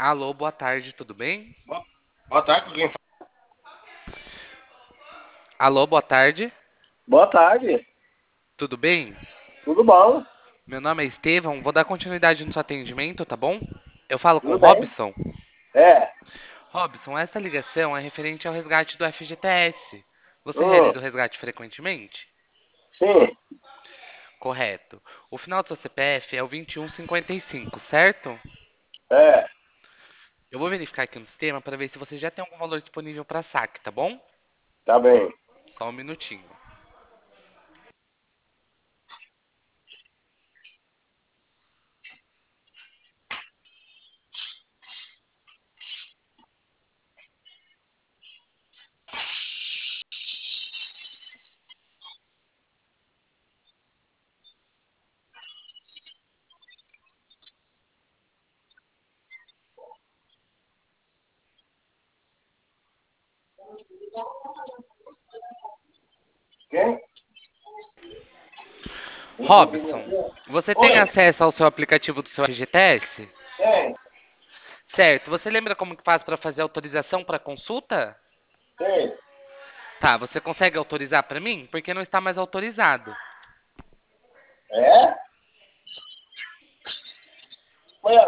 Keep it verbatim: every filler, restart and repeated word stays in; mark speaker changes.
Speaker 1: Alô, boa tarde, tudo bem?
Speaker 2: Boa boa tarde, com quem fala?
Speaker 1: Alô, boa tarde,
Speaker 2: Boa tarde,
Speaker 1: tudo bem?
Speaker 2: tudo bom?
Speaker 1: Meu nome é Estevão, vou dar continuidade no seu atendimento, tá bom? Eu falo com o
Speaker 2: Tudo bem?
Speaker 1: Robson.
Speaker 2: É,
Speaker 1: Robson, essa ligação é referente ao resgate do F G T S. Você
Speaker 2: hum,
Speaker 1: realiza o resgate frequentemente?
Speaker 2: sim,
Speaker 1: Correto. O final do seu C P F é o vinte e um cinquenta e cinco, certo?
Speaker 2: é,
Speaker 1: Eu vou verificar aqui no sistema para ver se você já tem algum valor disponível para saque, tá bom?
Speaker 2: tá bem.
Speaker 1: Só um minutinho.
Speaker 2: Quem?
Speaker 1: Robson, você tem
Speaker 2: Oi,
Speaker 1: acesso ao seu aplicativo do seu F G T S?
Speaker 2: tem,
Speaker 1: Certo. Você lembra como que faz para fazer autorização para consulta?
Speaker 2: tem,
Speaker 1: Tá, você consegue autorizar para mim? Porque não está mais autorizado.
Speaker 2: é?